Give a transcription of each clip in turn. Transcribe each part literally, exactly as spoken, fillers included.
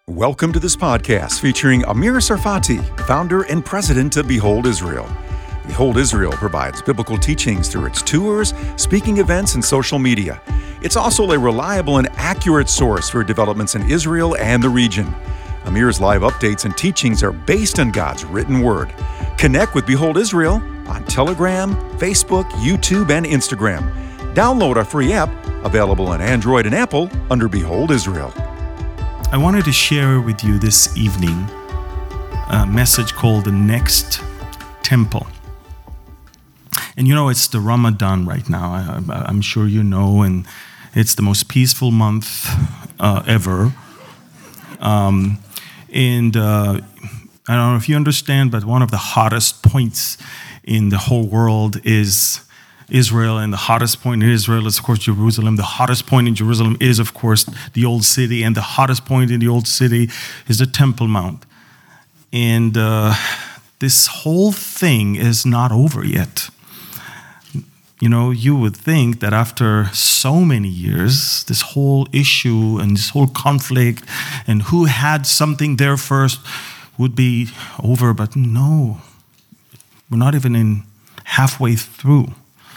Welcome to this podcast featuring Amir Sarfati, founder and president of Behold Israel. Behold Israel provides biblical teachings through its tours, speaking events, and social media. It's also a reliable and accurate source for developments in Israel and the region. Amir's live updates and teachings are based on God's written word. Connect with Behold Israel on Telegram, Facebook, YouTube, and Instagram. Download our free app, available on Android and Apple under Behold Israel. I wanted to share with you this evening a message called The Next Temple. And you know, it's the Ramadan right now. I, I'm sure you know, and it's the most peaceful month uh, ever. Um, and uh, I don't know if you understand, but one of the hottest points in the whole world is Israel, and the hottest point in Israel is, of course, Jerusalem. The hottest point in Jerusalem is, of course, the Old City, and the hottest point in the Old City is the Temple Mount. And uh, this whole thing is not over yet. You know, you would think that after so many years, this whole issue and this whole conflict and who had something there first would be over, but no, we're not even in halfway through.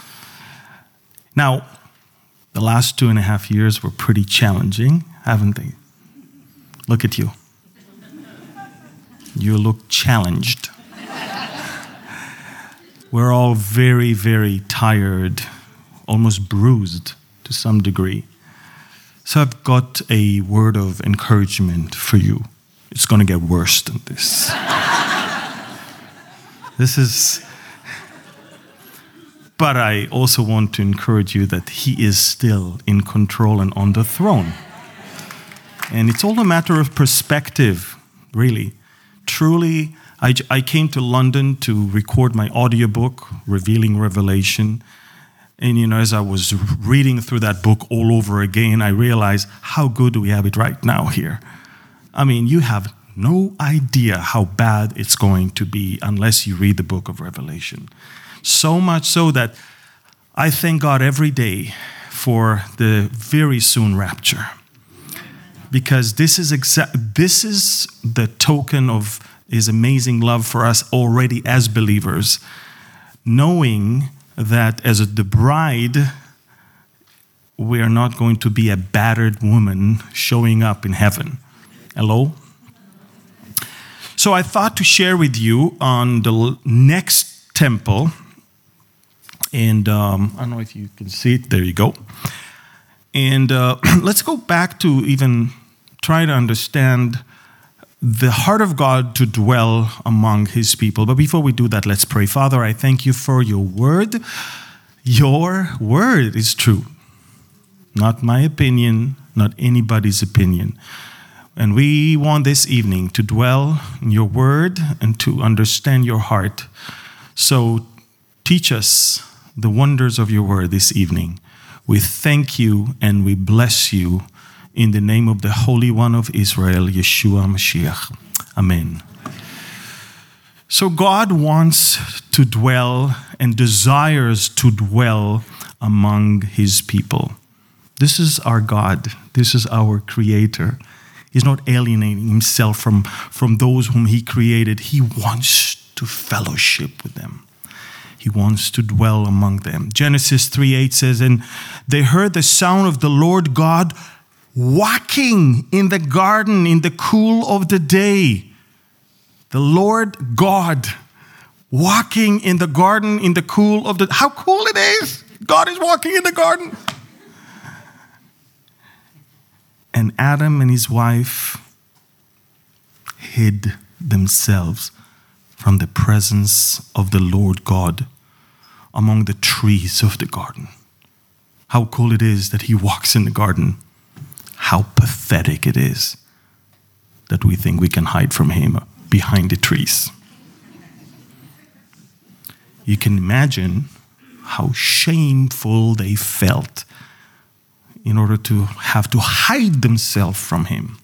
Now, the last two and a half years were pretty challenging, haven't they? Look at you. You look challenged. We're all very, very tired, almost bruised to some degree. So I've got a word of encouragement for you. It's going to get worse than this. This is... But I also want to encourage you that He is still in control and on the throne. And it's all a matter of perspective, really. Truly, I, I came to London to record my audiobook, Revealing Revelation. And, you know, as I was reading through that book all over again, I realized how good do we have it right now here. I mean, you have no idea how bad it's going to be unless you read the book of Revelation. So much so that I thank God every day for the very soon rapture. Because this is exa- this is the token of His amazing love for us already as believers, knowing that as the bride, we are not going to be a battered woman showing up in heaven. Hello? So I thought to share with you on the next temple. And um, I don't know if you can see it. There you go. And uh, let's go back to even try to understand the heart of God to dwell among His people. But before we do that, let's pray. Father, I thank You for Your word. Your word is true. Not my opinion, not anybody's opinion. And we want this evening to dwell in Your word and to understand Your heart. So teach us the wonders of Your word this evening. We thank You and we bless You in the name of the Holy One of Israel, Yeshua Mashiach. Amen. So God wants to dwell and desires to dwell among His people. This is our God. This is our Creator. He's not alienating Himself from, from those whom He created. He wants to fellowship with them. He wants to dwell among them. Genesis three eight says, and they heard the sound of the Lord God walking in the garden in the cool of the day. The Lord God walking in the garden in the cool of the... How cool it is! God is walking in the garden. And Adam and his wife hid themselves from the presence of the Lord God among the trees of the garden. How cool it is that He walks in the garden. How pathetic it is that we think we can hide from Him behind the trees. You can imagine how shameful they felt in order to have to hide themselves from Him.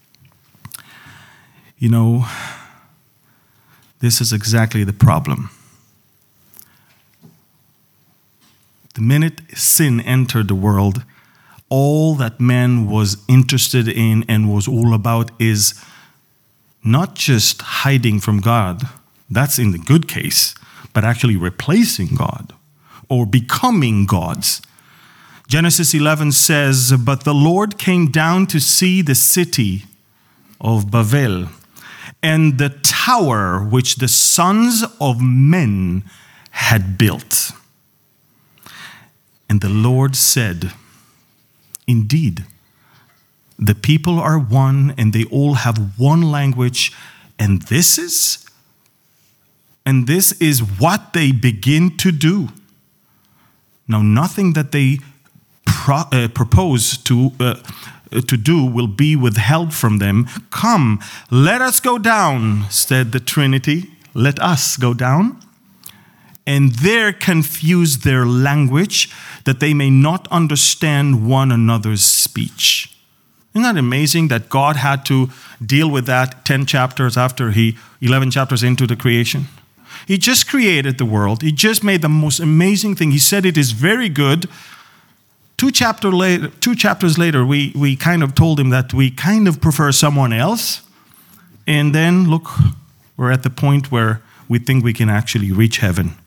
You know, this is exactly the problem. The minute sin entered the world, all that man was interested in and was all about is not just hiding from God, that's in the good case, but actually replacing God or becoming gods. Genesis eleven says, "But the Lord came down to see the city of Babel and the tower which the sons of men had built. And the Lord said, Indeed, the people are one, and they all have one language, and this is, and this is what they begin to do. Now, nothing that they pro- uh, propose to uh, to do will be withheld from them. Come, let us go down," said the Trinity. Let us go down. "And there confuse their language, that they may not understand one another's speech." Isn't that amazing that God had to deal with that ten chapters after he, eleven chapters into the creation? He just created the world. He just made the most amazing thing. He said it is very good. Two, chapter later, two chapters later, we, we kind of told him that we kind of prefer someone else. And then, look, we're at the point where we think we can actually reach heaven.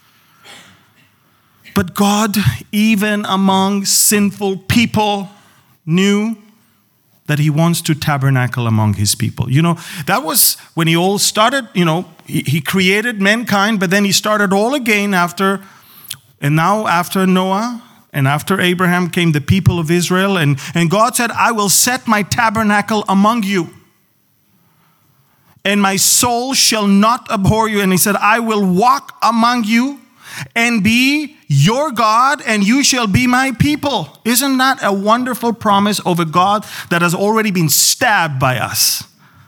But God, even among sinful people, knew that he wants to tabernacle among his people. You know, that was when he all started, you know, he, he created mankind, but then he started all again after, and now after Noah, and after Abraham came the people of Israel, and, and God said, "I will set my tabernacle among you, and my soul shall not abhor you." And he said, "I will walk among you and be your God, and you shall be my people." Isn't that a wonderful promise of a God that has already been stabbed by us?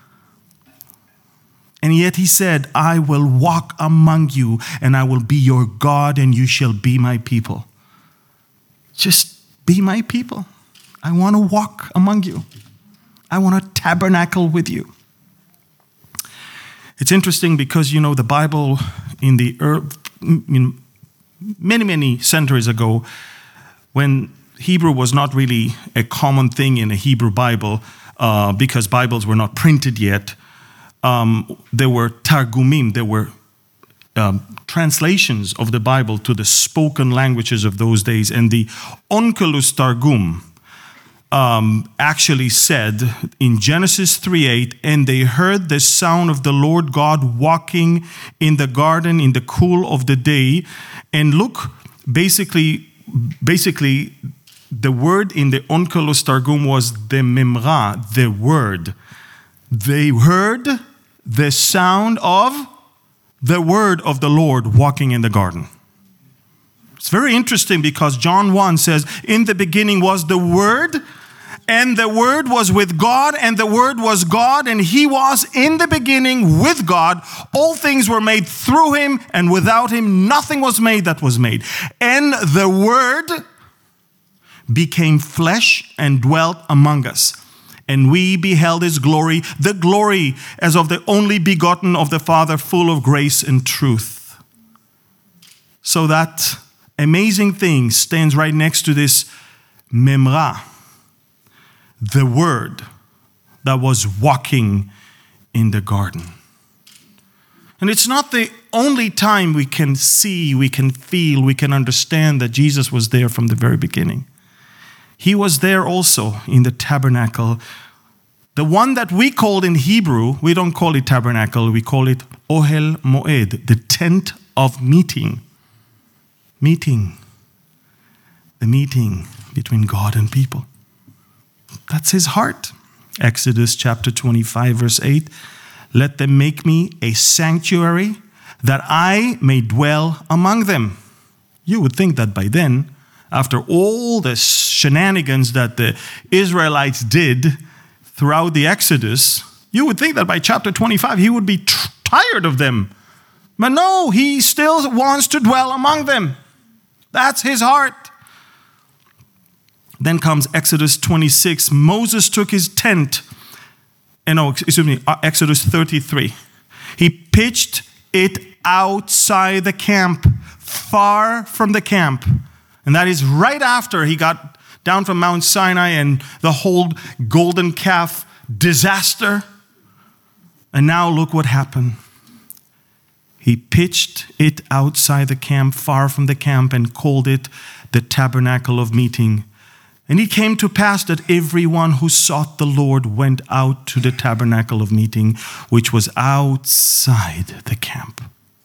And yet he said, "I will walk among you, and I will be your God, and you shall be my people." Just be my people. I want to walk among you. I want to tabernacle with you. It's interesting because, you know, the Bible in the earth, in many, many centuries ago, when Hebrew was not really a common thing in a Hebrew Bible, uh, because Bibles were not printed yet, um, there were targumim, there were um, translations of the Bible to the spoken languages of those days. And the Onkelos Targum um, actually said in Genesis three eight, "And they heard the sound of the Lord God walking in the garden in the cool of the day." And look, basically, basically, the word in the Onkelos Targum was the memra, the word. They heard the sound of the word of the Lord walking in the garden. It's very interesting because John one says, "In the beginning was the Word, and the Word was with God, and the Word was God, and He was in the beginning with God. All things were made through Him, and without Him nothing was made that was made. And the Word became flesh and dwelt among us. And we beheld His glory, the glory as of the only begotten of the Father, full of grace and truth." So that amazing thing stands right next to this memra, the Word that was walking in the garden. And it's not the only time we can see, we can feel, we can understand that Jesus was there from the very beginning. He was there also in the tabernacle. The one that we called in Hebrew, we don't call it tabernacle, we call it Ohel Moed, the tent of meeting. Meeting. The meeting between God and people. That's his heart. Exodus chapter twenty-five, verse eight. "Let them make me a sanctuary that I may dwell among them." You would think that by then, after all the shenanigans that the Israelites did throughout the Exodus, you would think that by chapter twenty-five, he would be t- tired of them. But no, he still wants to dwell among them. That's his heart. Then comes Exodus twenty-six. Moses took his tent, and oh, excuse me, Exodus thirty-three. He pitched it outside the camp, far from the camp. And that is right after he got down from Mount Sinai and the whole golden calf disaster. And now look what happened. He pitched it outside the camp, far from the camp, and called it the tabernacle of meeting. And it came to pass that everyone who sought the Lord went out to the tabernacle of meeting, which was outside the camp.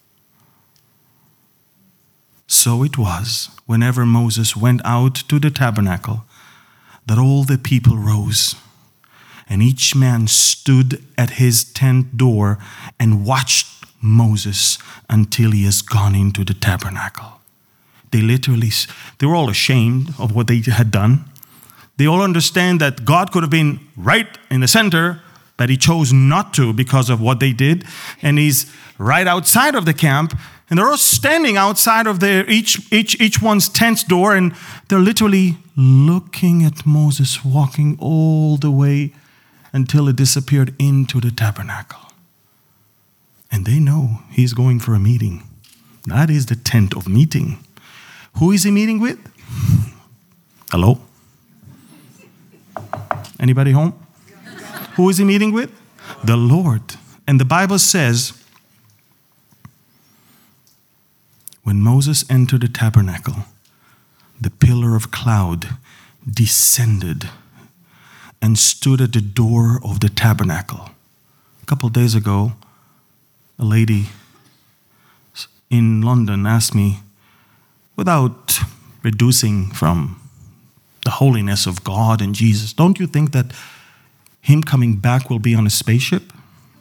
So it was, whenever Moses went out to the tabernacle, that all the people rose, and each man stood at his tent door and watched Moses until he has gone into the tabernacle. They literally, they were all ashamed of what they had done. They all understand that God could have been right in the center, but he chose not to because of what they did. And he's right outside of the camp. And they're all standing outside of their each each each one's tent door, and they're literally looking at Moses walking all the way until it disappeared into the tabernacle. And they know he's going for a meeting. That is the tent of meeting. Who is he meeting with? Hello? Anybody home? Who is he meeting with? The Lord. And the Bible says, when Moses entered the tabernacle, the pillar of cloud descended and stood at the door of the tabernacle. A couple of days ago, a lady in London asked me, without reducing from the holiness of God and Jesus, don't you think that him coming back will be on a spaceship?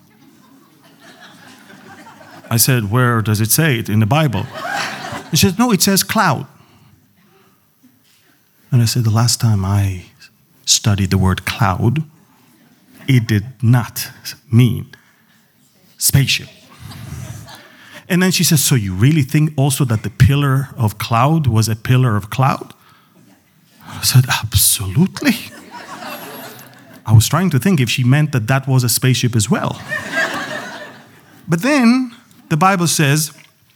I said, where does it say it in the Bible? She said, no, it says cloud. And I said, the last time I studied the word cloud, it did not mean spaceship. And then she says, so you really think also that the pillar of cloud was a pillar of cloud? I said, absolutely. I was trying to think if she meant that that was a spaceship as well. But then the Bible says,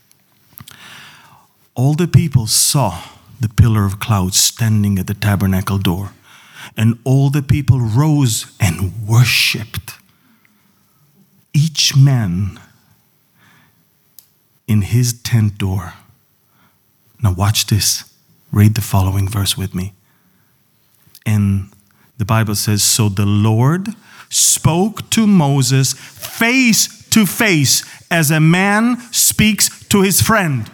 all the people saw the pillar of cloud standing at the tabernacle door, and all the people rose and worshipped, each man in his tent door. Now watch this. Read the following verse with me. And the Bible says, so the Lord spoke to Moses face to face as a man speaks to his friend.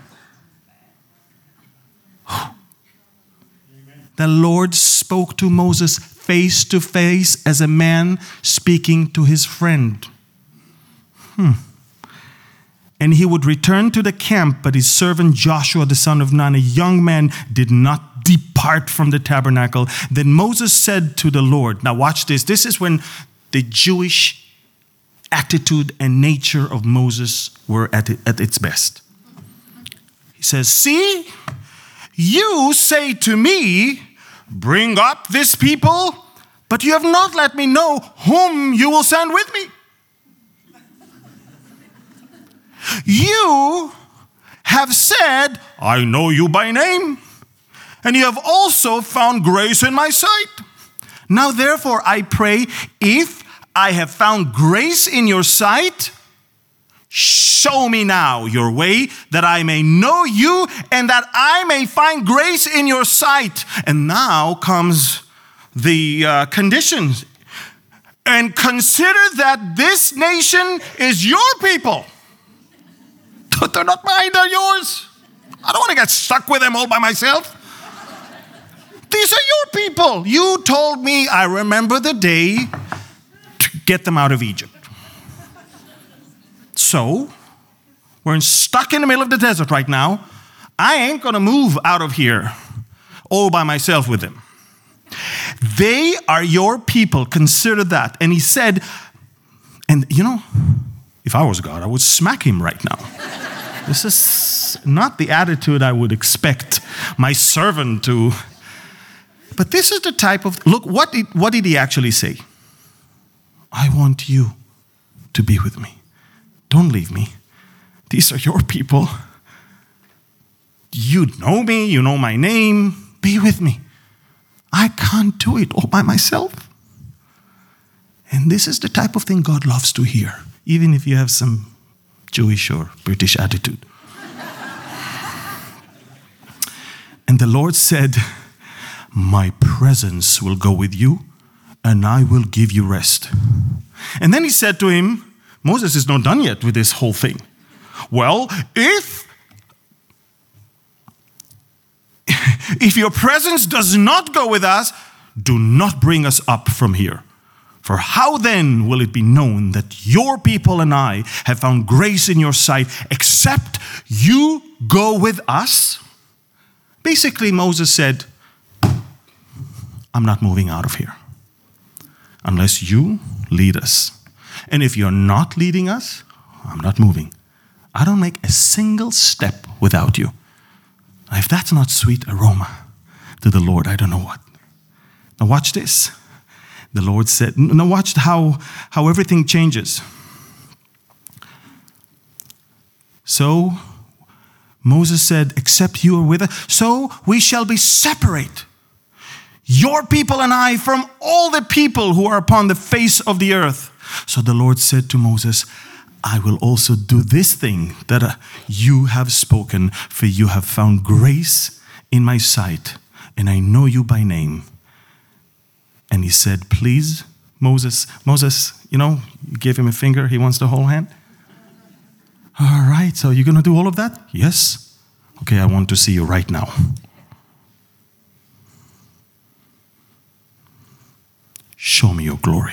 The Lord spoke to Moses face to face as a man speaking to his friend. Hmm. And he would return to the camp, but his servant Joshua, the son of Nun, a young man, did not depart from the tabernacle. Then Moses said to the Lord, now watch this. This is when the Jewish attitude and nature of Moses were at, it, at its best. He says, see, you say to me, bring up this people, but you have not let me know whom you will send with me. You have said, I know you by name, and you have also found grace in my sight. Now therefore I pray, if I have found grace in your sight, show me now your way, that I may know you and that I may find grace in your sight. And now comes the uh, conditions. And consider that this nation is your people. They're not mine, they're yours. I don't want to get stuck with them all by myself. These are your people. You told me, I remember the day to get them out of Egypt. So, we're stuck in the middle of the desert right now. I ain't going to move out of here all by myself with them. They are your people. Consider that. And he said, and you know, if I was God, I would smack him right now. This is not the attitude I would expect my servant to. But this is the type of, look, what did, what did he actually say? I want you to be with me. Don't leave me. These are your people. You know me, you know my name. Be with me. I can't do it all by myself. And this is the type of thing God loves to hear, even if you have some Jewish or British attitude. And the Lord said, my presence will go with you, and I will give you rest. And then he said to him, Moses is not done yet with this whole thing. Well, if, if your presence does not go with us, do not bring us up from here. For how then will it be known that your people and I have found grace in your sight, except you go with us? Basically, Moses said, I'm not moving out of here unless you lead us. And if you're not leading us, I'm not moving. I don't make a single step without you. Now, if that's not sweet aroma to the Lord, I don't know what. Now watch this. The Lord said, now watch how, how everything changes. So Moses said, except you are with us, so we shall be separate, your people and I, from all the people who are upon the face of the earth. So the Lord said to Moses, I will also do this thing that uh, you have spoken, for you have found grace in my sight, and I know you by name. And he said, please, Moses, Moses, you know, you gave him a finger, he wants the whole hand. All right, so you're going to do all of that? Yes. Okay, I want to see you right now. Show me your glory.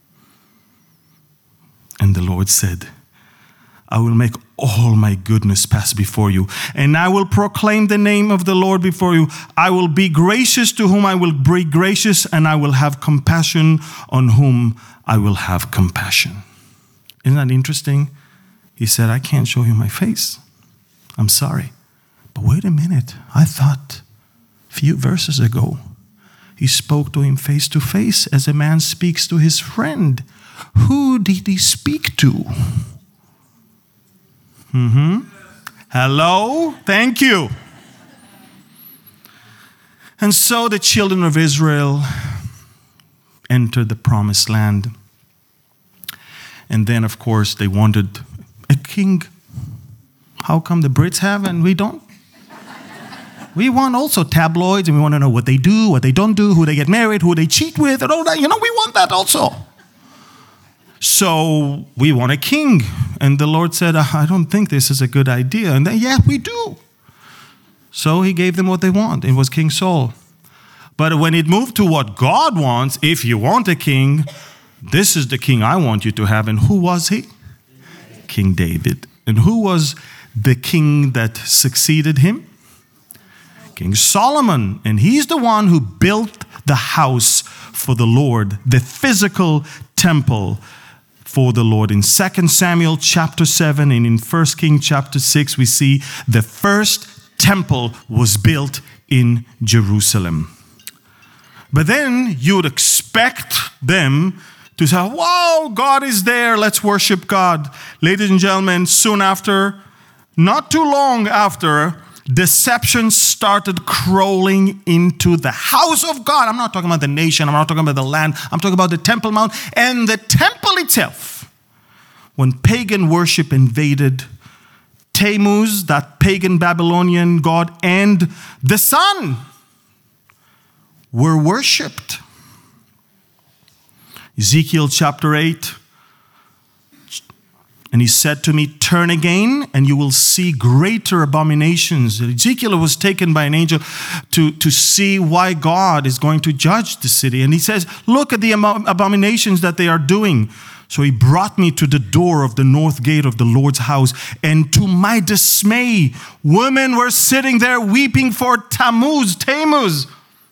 And the Lord said, I will make all my goodness pass before you, and I will proclaim the name of the Lord before you. I will be gracious to whom I will be gracious, and I will have compassion on whom I will have compassion. Isn't that interesting? He said, I can't show you my face. I'm sorry. But wait a minute. I thought a few verses ago, he spoke to him face to face as a man speaks to his friend. Who did he speak to? Mm-hmm. Hello? Thank you. And so the children of Israel entered the promised land. And then, of course, they wanted a king. How come the Brits have and we don't? We want also tabloids, and we want to know what they do, what they don't do, who they get married, who they cheat with, and all that. You know, we want that also. So we want a king. And the Lord said, I don't think this is a good idea. And then, yeah, we do. So he gave them what they want. It was King Saul. But when it moved to what God wants, if you want a king, this is the king I want you to have. And who was he? King David. And who was the king that succeeded him? King Solomon. And he's the one who built the house for the Lord, the physical temple for the Lord. In Second Samuel chapter seven and in First Kings chapter six, we see the first temple was built in Jerusalem. But then you would expect them to say, whoa, God is there, let's worship God. Ladies and gentlemen, soon after, not too long after, deception started crawling into the house of God. I'm not talking about the nation. I'm not talking about the land. I'm talking about the Temple Mount and the temple itself. When pagan worship invaded, Tammuz, that pagan Babylonian god, and the sun were worshipped. Ezekiel chapter eight. And he said to me, turn again, and you will see greater abominations. Ezekiel was taken by an angel to, to see why God is going to judge the city. And he says, look at the abominations that they are doing. So he brought me to the door of the north gate of the Lord's house. And to my dismay, women were sitting there weeping for Tammuz, Tammuz,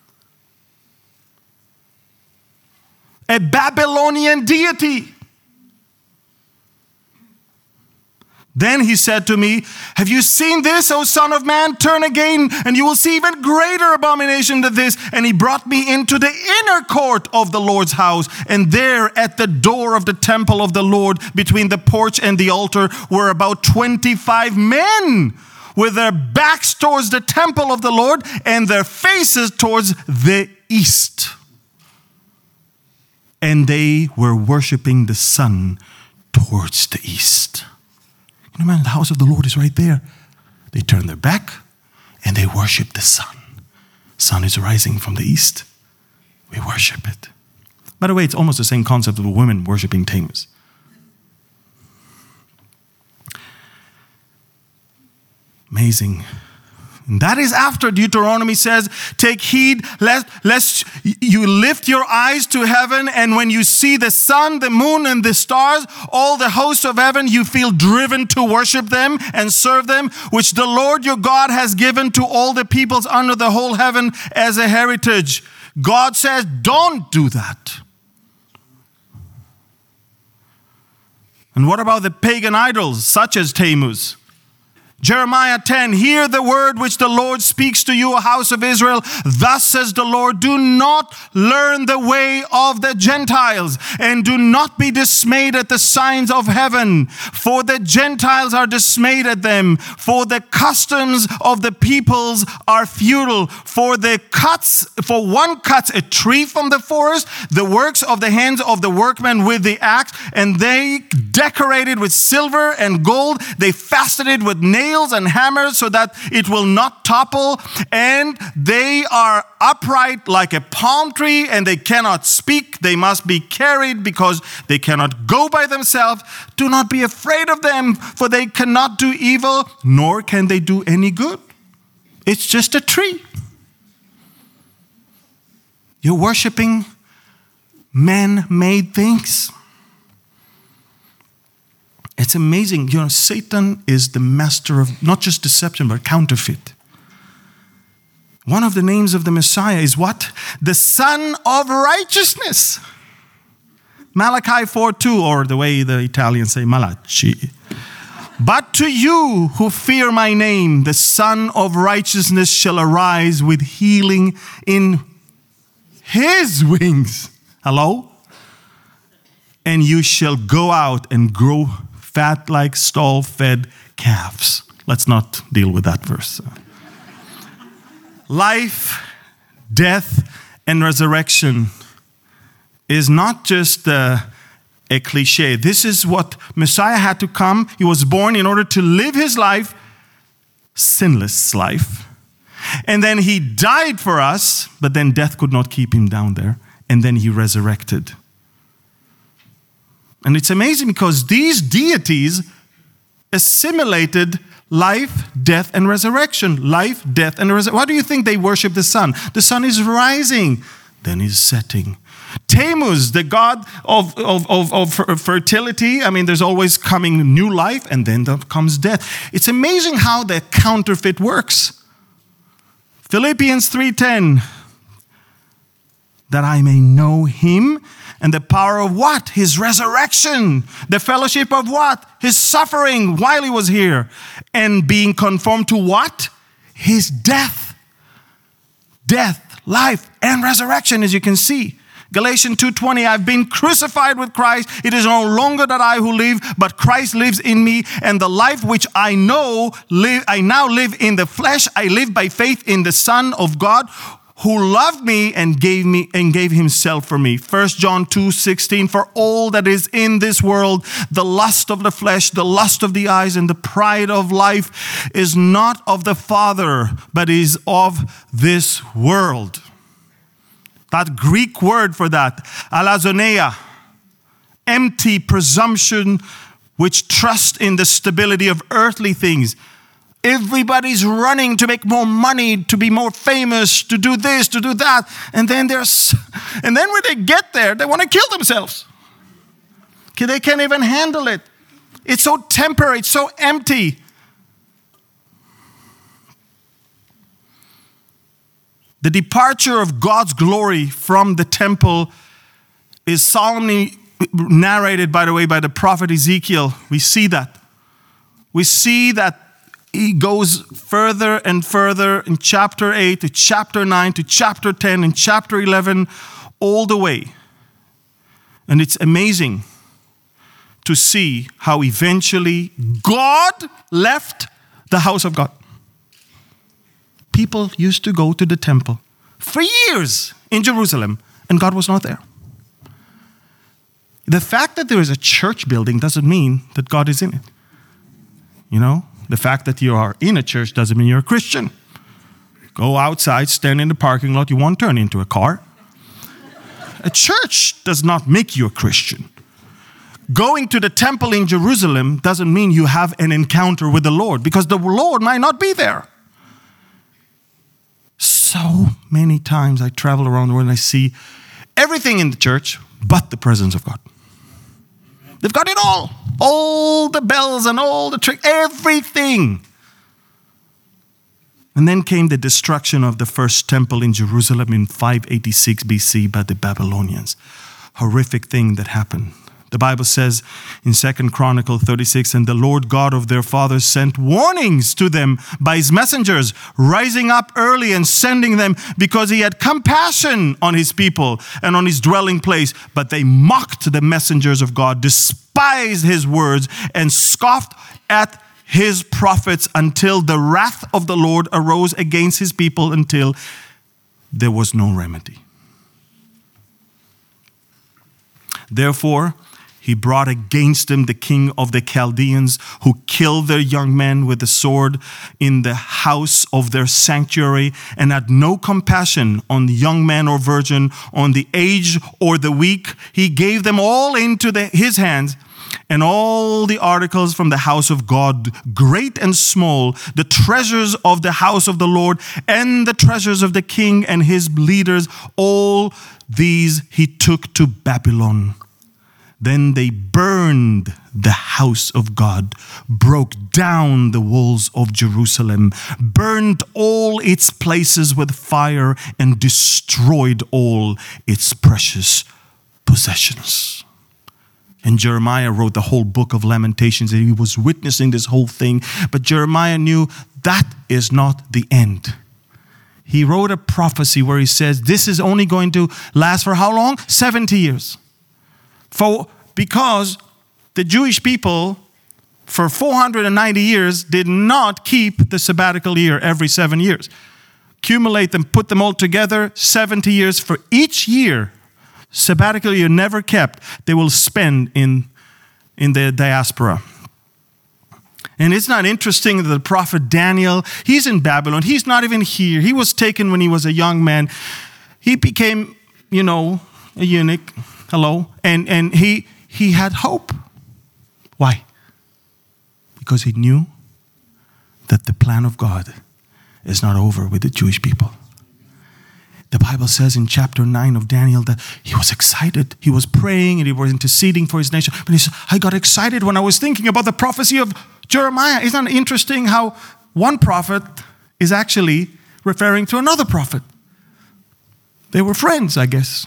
a Babylonian deity. Then he said to me, have you seen this, O son of man? Turn again, and you will see even greater abomination than this. And he brought me into the inner court of the Lord's house. And there at the door of the temple of the Lord, between the porch and the altar, were about twenty-five men with their backs towards the temple of the Lord and their faces towards the east. And they were worshiping the sun towards the east. You know, man, the house of the Lord is right there. They turn their back and they worship the sun. Sun is rising from the east. We worship it. By the way, it's almost the same concept of the women worshiping Tammuz. Amazing. And that is after Deuteronomy says, take heed lest, lest you lift your eyes to heaven, and when you see the sun, the moon, and the stars, all the hosts of heaven, you feel driven to worship them and serve them, which the Lord your God has given to all the peoples under the whole heaven as a heritage. God says, don't do that. And what about the pagan idols, such as Tammuz? Jeremiah ten, hear the word which the Lord speaks to you, house of Israel. Thus says the Lord, do not learn the way of the Gentiles, and do not be dismayed at the signs of heaven, for the Gentiles are dismayed at them, for the customs of the peoples are futile, for the cuts, for one cuts a tree from the forest, the works of the hands of the workmen with the axe, and they decorated with silver and gold, they fastened it with nails and hammers so that it will not topple, and they are upright like a palm tree, and they cannot speak. They must be carried because they cannot go by themselves. Do not be afraid of them, for they cannot do evil, nor can they do any good. It's just a tree. You're worshiping man-made things. It's amazing. You know, Satan is the master of not just deception, but counterfeit. One of the names of the Messiah is what? The Son of Righteousness. Malachi four two, or the way the Italians say Malachi. But to you who fear my name, the Son of Righteousness shall arise with healing in his wings. Hello? And you shall go out and grow fat like stall-fed calves. Let's not deal with that verse. Life, death, and resurrection is not just a, a cliche. This is what Messiah had to come. He was born in order to live his life, sinless life. And then he died for us, but then death could not keep him down there. And then he resurrected. And it's amazing because these deities assimilated life, death, and resurrection. Life, death, and resurrection. Why do you think they worship the sun? The sun is rising, then is setting. Tammuz, the god of, of, of, of fertility. I mean, there's always coming new life, and then there comes death. It's amazing how the counterfeit works. Philippians three ten, that I may know him and the power of what? His resurrection. The fellowship of what? His suffering while he was here. And being conformed to what? His death. Death, life, and resurrection, as you can see. Galatians two twenty, I've been crucified with Christ. It is no longer that I who live, but Christ lives in me. And the life which I know, live, I now live in the flesh. I live by faith in the Son of God, who loved me and gave me and gave himself for me. First John two sixteen, for all that is in this world, the lust of the flesh, the lust of the eyes, and the pride of life is not of the Father, but is of this world. That Greek word for that, alazoneia, empty presumption, which trust in the stability of earthly things. Everybody's running to make more money, to be more famous, to do this, to do that. And then there's, and then when they get there, they want to kill themselves. Okay, they can't even handle it. It's so temporary, it's so empty. The departure of God's glory from the temple is solemnly narrated, by the way, by the prophet Ezekiel. We see that. We see that he goes further and further in chapter eight to chapter nine to chapter ten and chapter eleven, all the way. And it's amazing to see how eventually God left the house of God. People used to go to the temple for years in Jerusalem, and God was not there. The fact that there is a church building doesn't mean that God is in it. You know, the fact that you are in a church doesn't mean you're a Christian. Go outside, stand in the parking lot, you won't turn into a car. A church does not make you a Christian. Going to the temple in Jerusalem doesn't mean you have an encounter with the Lord, because the Lord might not be there. So many times I travel around the world and I see everything in the church but the presence of God. They've got it all. All the bells and all the tricks, everything. And then came the destruction of the first temple in Jerusalem in five eighty-six B C by the Babylonians. Horrific thing that happened. The Bible says in Second Chronicles thirty-six, and the Lord God of their fathers sent warnings to them by his messengers, rising up early and sending them, because he had compassion on his people and on his dwelling place. But they mocked the messengers of God, despised his words, and scoffed at his prophets, until the wrath of the Lord arose against his people, until there was no remedy. Therefore, he brought against them the king of the Chaldeans, who killed their young men with the sword in the house of their sanctuary, and had no compassion on the young man or virgin, on the aged or the weak. He gave them all into the, his hands, and all the articles from the house of God, great and small, the treasures of the house of the Lord, and the treasures of the king and his leaders, all these he took to Babylon. Then they burned the house of God, broke down the walls of Jerusalem, burned all its places with fire, and destroyed all its precious possessions. And Jeremiah wrote the whole book of Lamentations, and he was witnessing this whole thing. But Jeremiah knew that is not the end. He wrote a prophecy where he says, this is only going to last for how long? seventy years. For, because the Jewish people for four hundred ninety years did not keep the sabbatical year every seven years. Accumulate them, put them all together, seventy years for each year. Sabbatical year never kept, they will spend in, in the diaspora. And it's not interesting that the prophet Daniel, he's in Babylon. He's not even here. He was taken when he was a young man. He became, you know, a eunuch. Hello. And, and he, he had hope. Why? Because he knew that the plan of God is not over with the Jewish people. The Bible says in chapter nine of Daniel that he was excited. He was praying and he was interceding for his nation. But he said, I got excited when I was thinking about the prophecy of Jeremiah. Isn't it interesting how one prophet is actually referring to another prophet? They were friends, I guess.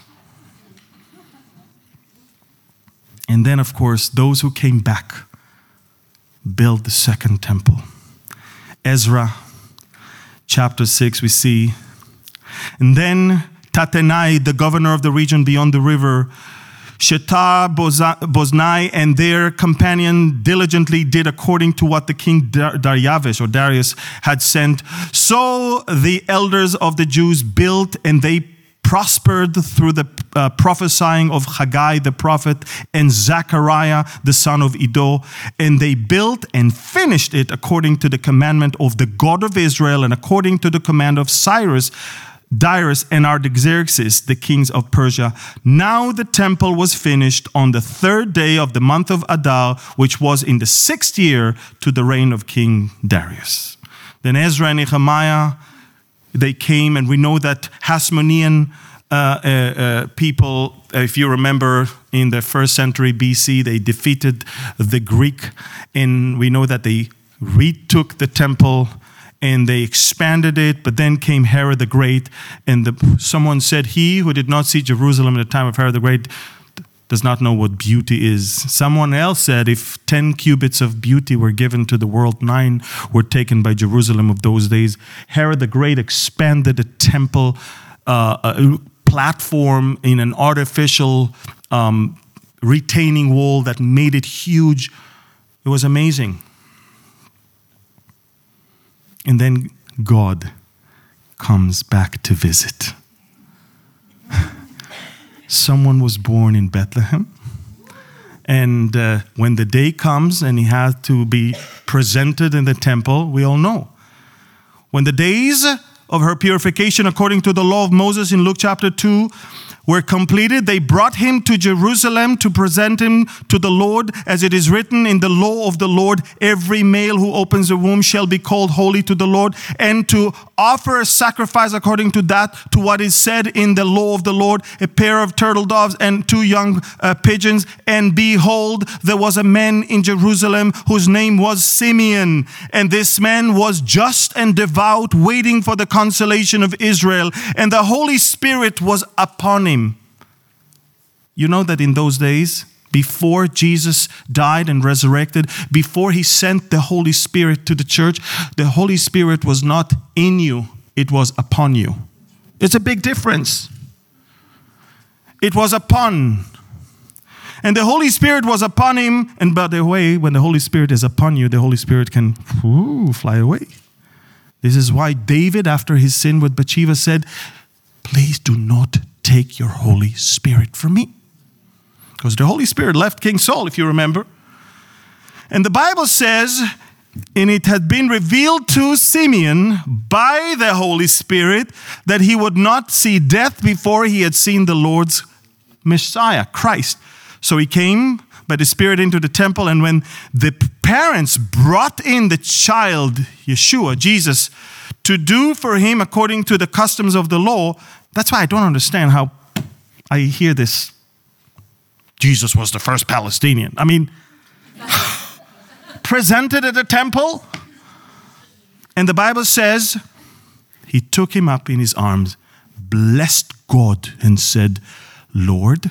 And then, of course, those who came back built the second temple. Ezra, chapter six, we see, and then Tattenai, the governor of the region beyond the river, Shetar Boznai and their companion diligently did according to what the king Darius or Darius had sent. So the elders of the Jews built, and they prospered through the uh, prophesying of Haggai the prophet and Zechariah the son of Iddo. And they built and finished it according to the commandment of the God of Israel and according to the command of Cyrus, Darius and Artaxerxes, the kings of Persia. Now the temple was finished on the third day of the month of Adar, which was in the sixth year to the reign of King Darius. Then Ezra and Nehemiah, they came, and we know that Hasmonean uh, uh, uh, people, if you remember, in the first century B C, they defeated the Greek, and we know that they retook the temple and they expanded it, but then came Herod the Great, and the, someone said, he who did not see Jerusalem at the time of Herod the Great does not know what beauty is. Someone else said, if ten cubits of beauty were given to the world, nine were taken by Jerusalem of those days. Herod the Great expanded the temple uh, a platform in an artificial um, retaining wall that made it huge. It was amazing. And then God comes back to visit. someone was born in Bethlehem. And uh, when the day comes and he has to be presented in the temple, we all know. When the days of her purification according to the law of Moses in Luke chapter two were completed, they brought him to Jerusalem to present him to the Lord, as it is written in the law of the Lord, every male who opens a womb shall be called holy to the Lord, and to offer a sacrifice according to that, to what is said in the law of the Lord, a pair of turtle doves and two young uh, pigeons. And behold, there was a man in Jerusalem whose name was Simeon, and this man was just and devout, waiting for the consolation of Israel, and the Holy Spirit was upon him. You know that in those days, before Jesus died and resurrected, before he sent the Holy Spirit to the church, the Holy Spirit was not in you, it was upon you. It's a big difference. It was upon. And the Holy Spirit was upon him. And by the way, when the Holy Spirit is upon you, the Holy Spirit can whoo, fly away. This is why David, after his sin with Bathsheba, said, please do not take your Holy Spirit from me. Because the Holy Spirit left King Saul, if you remember. And the Bible says, and it had been revealed to Simeon by the Holy Spirit that he would not see death before he had seen the Lord's Messiah, Christ. So he came by the Spirit into the temple, and when the parents brought in the child, Yeshua, Jesus, to do for him according to the customs of the law, that's why I don't understand how I hear this. Jesus was the first Palestinian. I mean, presented at the temple. And the Bible says, he took him up in his arms, blessed God, and said, Lord,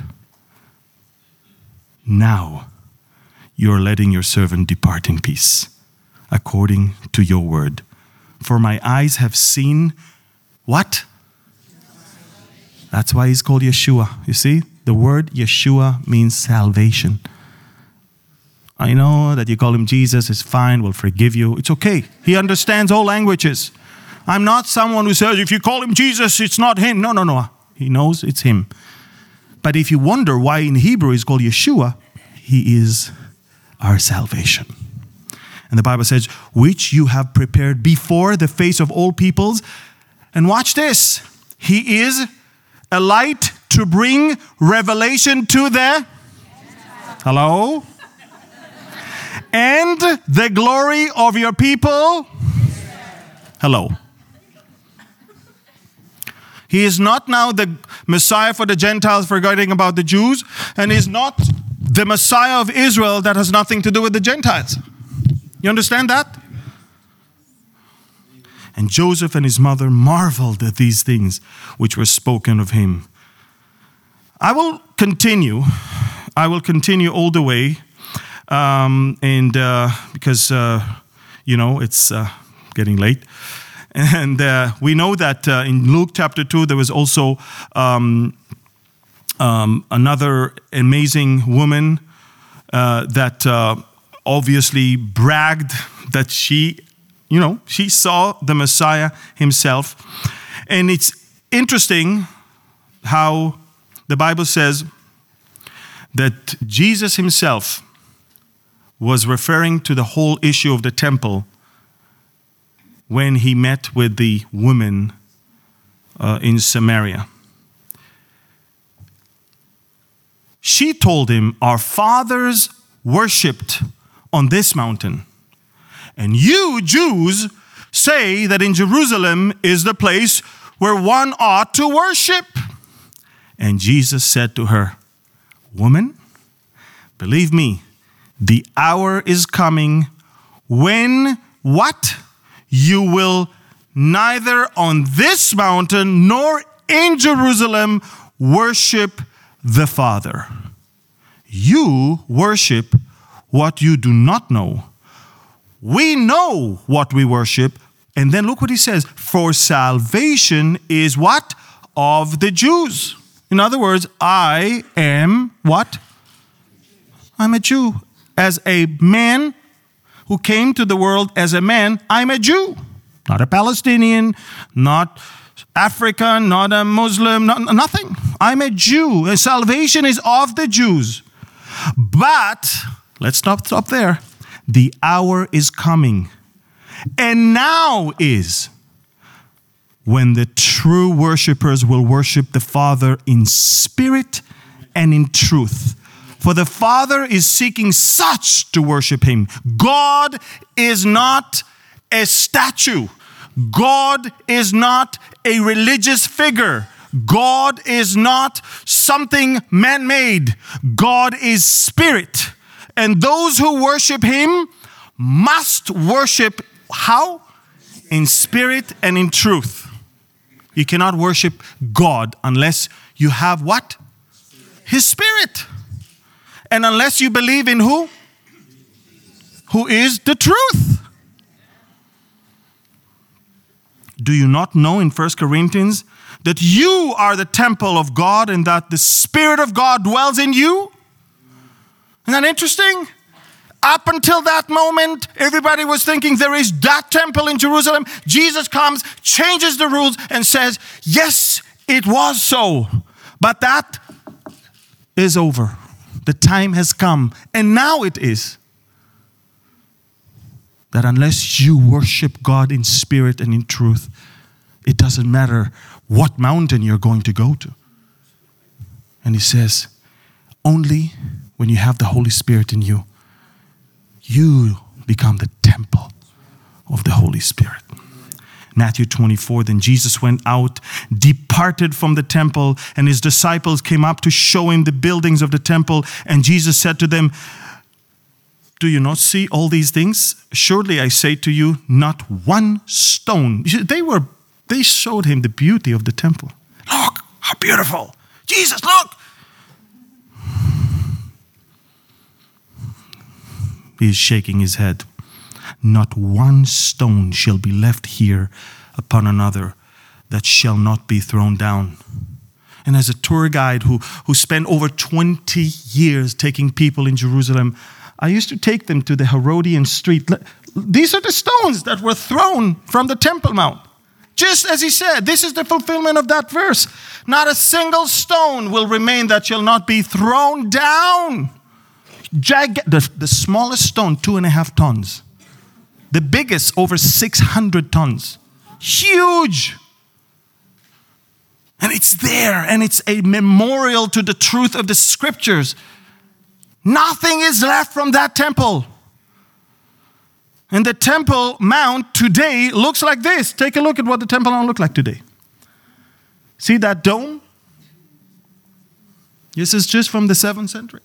now you're letting your servant depart in peace, according to your word. For my eyes have seen what? That's why he's called Yeshua. You see, the word Yeshua means salvation. I know that you call him Jesus, it's fine, we'll forgive you. It's okay. He understands all languages. I'm not someone who says, if you call him Jesus, it's not him. No, no, no. He knows it's him. But if you wonder why in Hebrew he's called Yeshua, he is our salvation. And the Bible says, which you have prepared before the face of all peoples. And watch this. He is a light to bring revelation to the... Hello? And the glory of your people. Hello. He is not now the Messiah for the Gentiles, forgetting about the Jews, and is not the Messiah of Israel that has nothing to do with the Gentiles. You understand that? And Joseph and his mother marveled at these things which were spoken of him. I will continue. I will continue all the way. Um, and uh, because, uh, you know, it's uh, getting late. And uh, we know that uh, in Luke chapter two, there was also um, um, another amazing woman uh, that uh, obviously bragged that she, you know, she saw the Messiah himself. And it's interesting how the Bible says that Jesus himself was referring to the whole issue of the temple when he met with the woman uh, in Samaria. She told him, our fathers worshipped on this mountain, and you Jews say that in Jerusalem is the place where one ought to worship. And Jesus said to her, woman, believe me, the hour is coming when what? You will neither on this mountain nor in Jerusalem worship the Father. You worship what you do not know. We know what we worship. And then look what he says. For salvation is what? Of the Jews. In other words, I am what? I'm a Jew. As a man who came to the world as a man, I'm a Jew. Not a Palestinian, not African, not a Muslim, not, nothing. I'm a Jew, and salvation is of the Jews. But, let's stop, stop there. The hour is coming, and now is, when the true worshipers will worship the Father in spirit and in truth. For the Father is seeking such to worship him. God is not a statue. God is not a religious figure. God is not something man-made. God is spirit. And those who worship him must worship how? In spirit and in truth. You cannot worship God unless you have what? His spirit. And unless you believe in who? Who is the truth. Do you not know in First Corinthians that you are the temple of God and that the Spirit of God dwells in you? Isn't that interesting? Up until that moment, everybody was thinking there is that temple in Jerusalem. Jesus comes, changes the rules, and says, yes, it was so. But that is over. The time has come, and now it is. That unless you worship God in spirit and in truth, it doesn't matter what mountain you're going to go to. And he says, only when you have the Holy Spirit in you, you become the temple of the Holy Spirit. Matthew twenty-four, then Jesus went out, departed from the temple, and his disciples came up to show him the buildings of the temple. And Jesus said to them, do you not see all these things? Surely I say to you, not one stone. They were, they showed him the beauty of the temple. Look, how beautiful. Jesus, look. He is shaking his head. Not one stone shall be left here upon another that shall not be thrown down. And as a tour guide who, who spent over twenty years taking people in Jerusalem, I used to take them to the Herodian street. These are the stones that were thrown from the Temple Mount. Just as he said, this is the fulfillment of that verse. Not a single stone will remain that shall not be thrown down. Gig- the, the smallest stone, two and a half tons. The biggest, over six hundred tons. Huge. And it's there, and it's a memorial to the truth of the scriptures. Nothing is left from that temple. And the Temple Mount today looks like this. Take a look at what the Temple Mount looked like today. See that dome? This is just from the seventh century.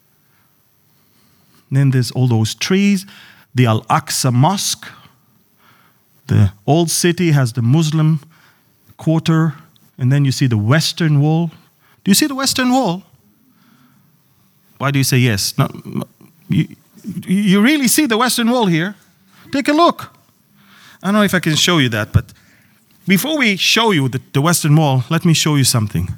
Then there's all those trees. The Al-Aqsa Mosque. The old city has the Muslim quarter. And then you see the Western Wall. Do you see the Western Wall? Why do you say yes? No, you, you really see the Western Wall here? Take a look. I don't know if I can show you that, but before we show you the, the Western Wall, let me show you something.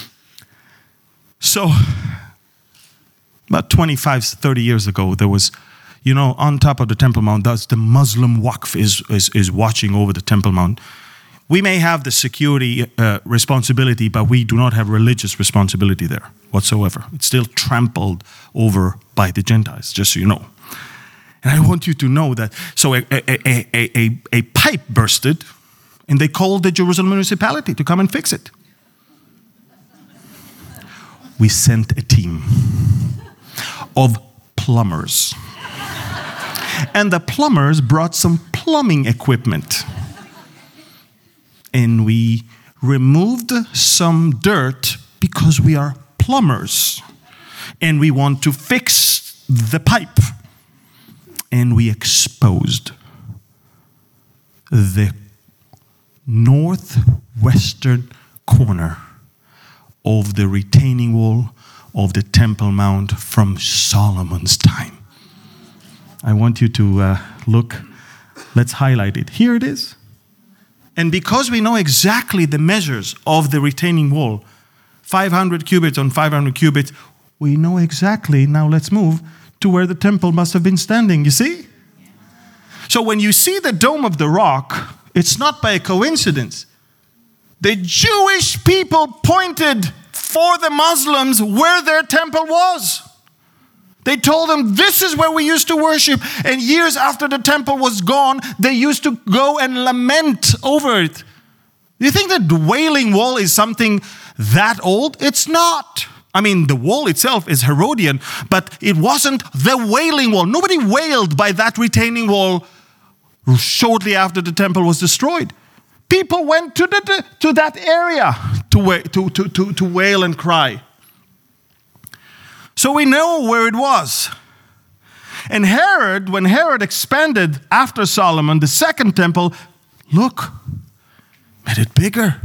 So, about twenty-five, thirty years ago, there was, you know, on top of the Temple Mount, that's the Muslim Waqf is, is, is watching over the Temple Mount. We may have the security uh, responsibility, but we do not have religious responsibility there whatsoever. It's still trampled over by the Gentiles, just so you know. And I want you to know that, so a, a, a, a, a pipe bursted, and they called the Jerusalem municipality to come and fix it. We sent a team of plumbers. And the plumbers brought some plumbing equipment. And we removed some dirt because we are plumbers. And we want to fix the pipe. And we exposed the northwestern corner of the retaining wall of the Temple Mount from Solomon's time. I want you to uh, look. Let's highlight it. Here it is. And because we know exactly the measures of the retaining wall, five hundred cubits on five hundred cubits, we know exactly, now let's move, to where the temple must have been standing, you see? So when you see the Dome of the Rock, it's not by a coincidence. The Jewish people pointed for the Muslims where their temple was. They told them, this is where we used to worship. And years after the temple was gone, they used to go and lament over it. You think that the Wailing Wall is something that old? It's not. I mean, the wall itself is Herodian, but it wasn't the Wailing Wall. Nobody wailed by that retaining wall shortly after the temple was destroyed. People went to, the, to that area to, to, to, to, to wail and cry. So we know where it was. And Herod, when Herod expanded after Solomon, the second temple, look, made it bigger.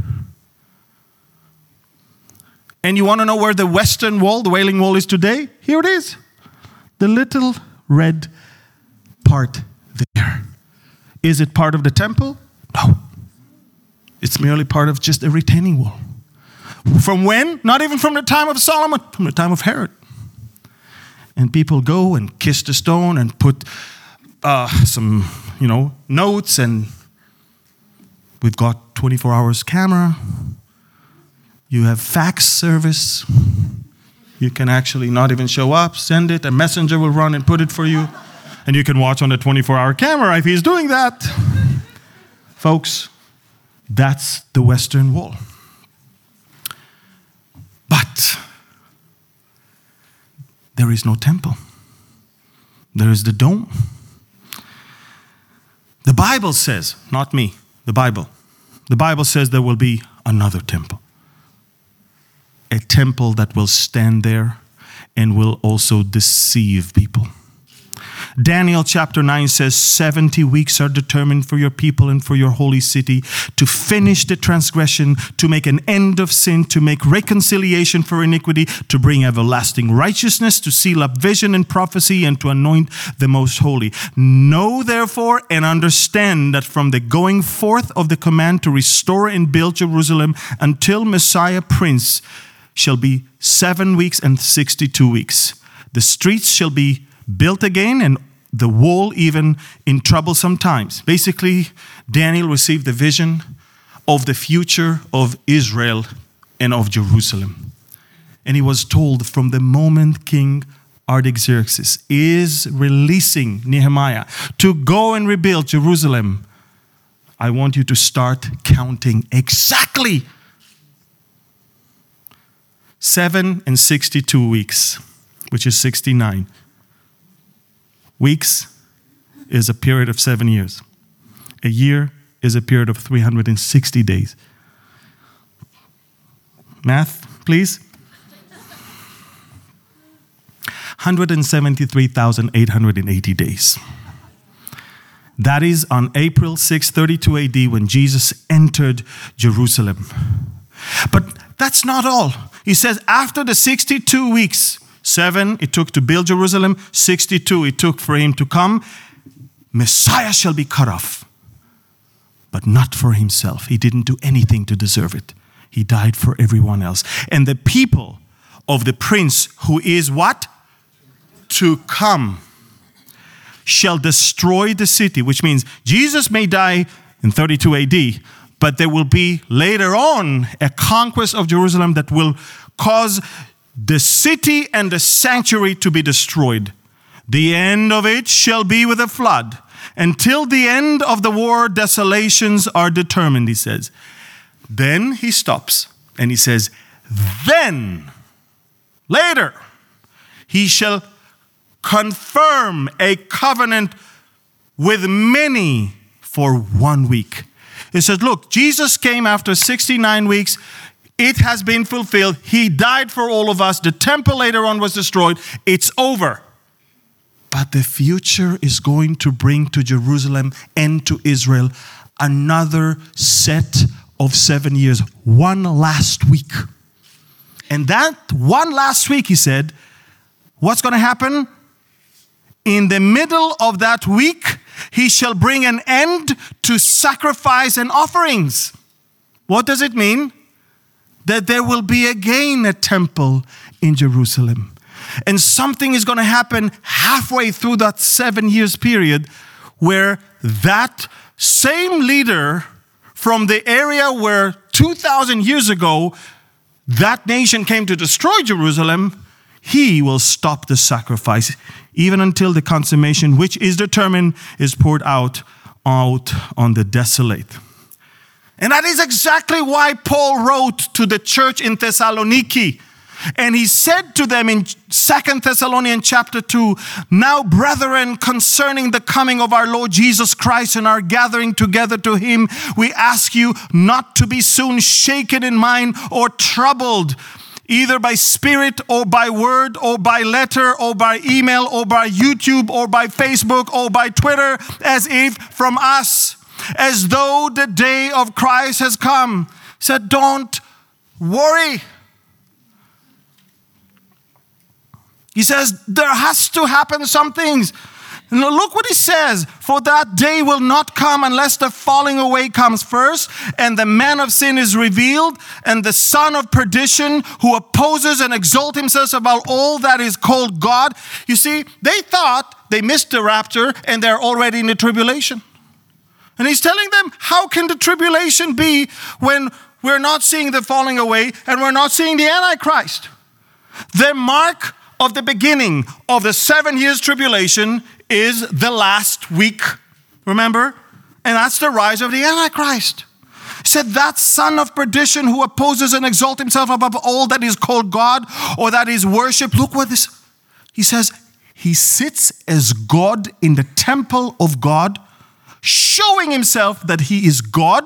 And you want to know where the Western Wall, the Wailing Wall, is today? Here it is. The little red part there. Is it part of the temple? No. It's merely part of just a retaining wall. From when? Not even from the time of Solomon, from the time of Herod. And people go and kiss the stone and put uh, some, you know, notes, and we've got twenty-four hours camera. You have fax service. You can actually not even show up, send it, a messenger will run and put it for you, and you can watch on the twenty-four hour camera if he's doing that. Folks, that's the Western Wall. But there is no temple. There is the dome. The Bible says, not me, the Bible. The Bible says there will be another temple. A temple that will stand there and will also deceive people. Daniel chapter nine says, seventy weeks are determined for your people and for your holy city to finish the transgression, to make an end of sin, to make reconciliation for iniquity, to bring everlasting righteousness, to seal up vision and prophecy, and to anoint the most holy. Know therefore and understand that from the going forth of the command to restore and build Jerusalem until Messiah Prince shall be seven weeks and sixty-two weeks. The streets shall be built again, and the wall even in troublesome times. Basically, Daniel received the vision of the future of Israel and of Jerusalem. And he was told from the moment King Artaxerxes is releasing Nehemiah to go and rebuild Jerusalem, I want you to start counting exactly seven and sixty-two weeks, which is sixty-nine. Weeks is a period of seven years. A year is a period of three hundred sixty days. Math, please. one hundred seventy-three thousand eight hundred eighty days. That is on April sixth, thirty-two A D, when Jesus entered Jerusalem. But that's not all. He says after the sixty-two weeks, seven it took to build Jerusalem, sixty-two it took for him to come, Messiah shall be cut off. But not for himself. He didn't do anything to deserve it. He died for everyone else. And the people of the prince who is what? To come shall destroy the city, which means Jesus may die in thirty-two A D, but there will be later on a conquest of Jerusalem that will cause the city and the sanctuary to be destroyed. The end of it shall be with a flood. Until the end of the war, desolations are determined, he says. Then he stops and he says, then, later, he shall confirm a covenant with many for one week. He says, look, Jesus came after sixty-nine weeks. It has been fulfilled. He died for all of us. The temple later on was destroyed. It's over. But the future is going to bring to Jerusalem and to Israel another set of seven years. One last week. And that one last week, he said, what's going to happen? In the middle of that week, he shall bring an end to sacrifice and offerings. What does it mean? That there will be again a temple in Jerusalem. And something is going to happen halfway through that seven years period where that same leader from the area where two thousand years ago that nation came to destroy Jerusalem, he will stop the sacrifice, even until the consummation, which is determined, is poured out, out on the desolate. And that is exactly why Paul wrote to the church in Thessaloniki. And he said to them in Second Thessalonians chapter two, now brethren, concerning the coming of our Lord Jesus Christ and our gathering together to him, we ask you not to be soon shaken in mind or troubled, either by spirit or by word or by letter or by email or by YouTube or by Facebook or by Twitter, as if from us, as though the day of Christ has come. He said, don't worry. He says, there has to happen some things. And look what he says. For that day will not come unless the falling away comes first, and the man of sin is revealed, and the son of perdition, who opposes and exalts himself above all that is called God. You see, they thought they missed the rapture, and they're already in the tribulation. And he's telling them, how can the tribulation be when we're not seeing the falling away, and we're not seeing the Antichrist? The mark of the beginning of the seven years tribulation is the last week, remember? And that's the rise of the Antichrist. He said, that son of perdition who opposes and exalts himself above all that is called God or that is worship. Look what this, he says, he sits as God in the temple of God, showing himself that he is God.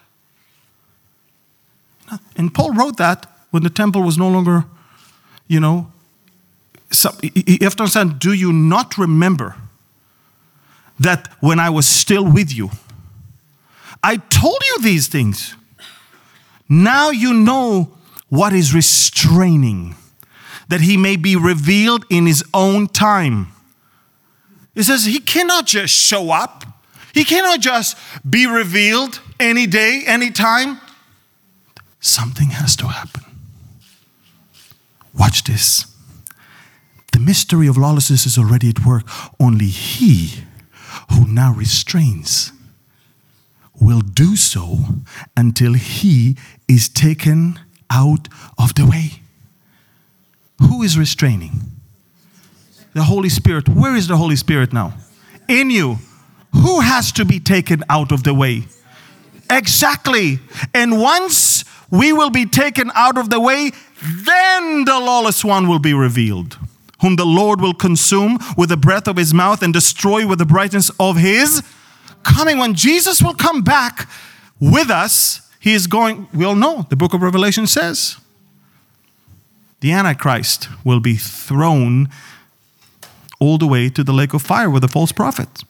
And Paul wrote that when the temple was no longer, you know, so you have to understand, do you not remember that when I was still with you, I told you these things? Now you know what is restraining, that he may be revealed in his own time. It says he cannot just show up. He cannot just be revealed any day, any time. Something has to happen. Watch this. The mystery of lawlessness is already at work. Only he who now restrains will do so until he is taken out of the way. Who is restraining? The Holy Spirit. Where is the Holy Spirit now? In you. Who has to be taken out of the way? Exactly. And once we will be taken out of the way, then the lawless one will be revealed, whom the Lord will consume with the breath of his mouth and destroy with the brightness of his coming. When Jesus will come back with us, he is going, we'll know, the book of Revelation says, the Antichrist will be thrown all the way to the lake of fire with the false prophets.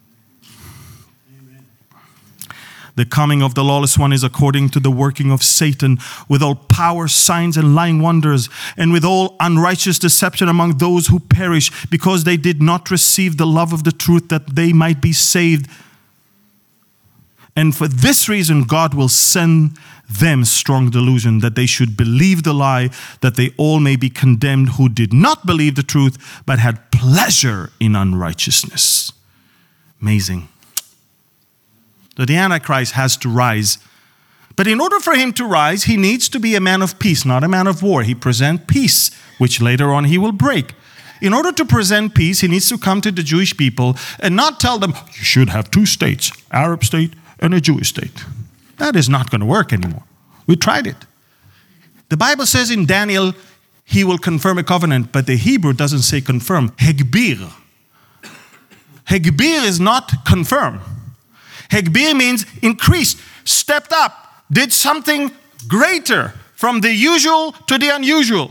The coming of the lawless one is according to the working of Satan, with all power, signs, and lying wonders, and with all unrighteous deception among those who perish, because they did not receive the love of the truth, that they might be saved. And for this reason, God will send them strong delusion, that they should believe the lie, that they all may be condemned who did not believe the truth, but had pleasure in unrighteousness. Amazing. So the Antichrist has to rise. But in order for him to rise, he needs to be a man of peace, not a man of war. He presents peace, which later on he will break. In order to present peace, he needs to come to the Jewish people and not tell them, you should have two states, Arab state and a Jewish state. That is not going to work anymore. We tried it. The Bible says in Daniel, he will confirm a covenant, but the Hebrew doesn't say confirm. Hegbir. Hegbir is not confirm. Hegbir means increased, stepped up, did something greater from the usual to the unusual.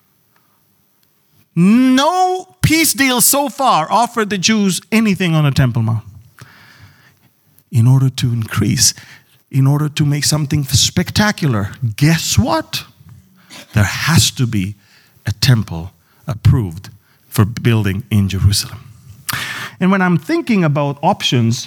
No peace deal so far offered the Jews anything on the Temple Mount. In order to increase, in order to make something spectacular, guess what? There has to be a temple approved for building in Jerusalem. And when I'm thinking about options,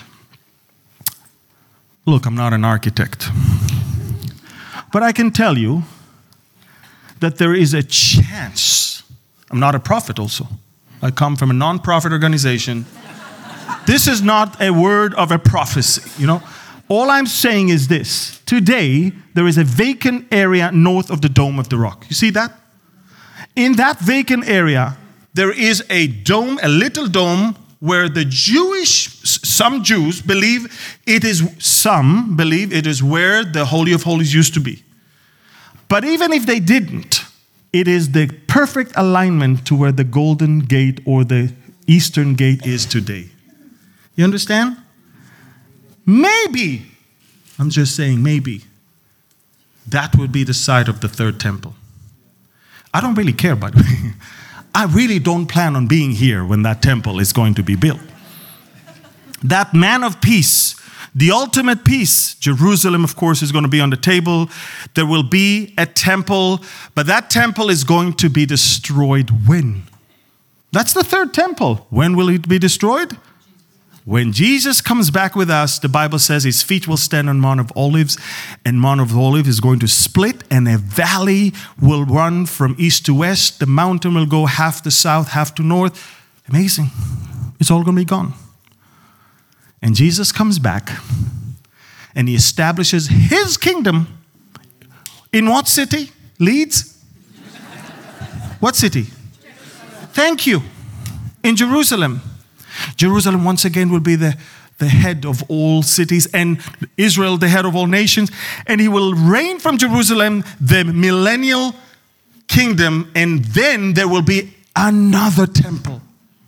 look, I'm not an architect, but I can tell you that there is a chance. I'm not a prophet also. I come from a non-profit organization. This is not a word of a prophecy, you know. All I'm saying is this. Today, there is a vacant area north of the Dome of the Rock. You see that? In that vacant area, there is a dome, a little dome, where the Jewish, some Jews believe it is, some believe it is where the Holy of Holies used to be. But even if they didn't, it is the perfect alignment to where the Golden Gate or the Eastern Gate is today. You understand? Maybe, I'm just saying maybe, that would be the site of the third temple. I don't really care, by the way. I really don't plan on being here when that temple is going to be built. That man of peace, the ultimate peace, Jerusalem, of course, is going to be on the table. There will be a temple, but that temple is going to be destroyed when? That's the third temple. When will it be destroyed? When Jesus comes back with us, the Bible says his feet will stand on Mount of Olives, and Mount of Olives is going to split, and a valley will run from east to west. The mountain will go half to south, half to north. Amazing. It's all going to be gone. And Jesus comes back, and he establishes his kingdom in what city? Leeds? What city? Thank you. In Jerusalem. Jerusalem once again will be the, the head of all cities, and Israel the head of all nations. And he will reign from Jerusalem, the millennial kingdom, and then there will be another temple.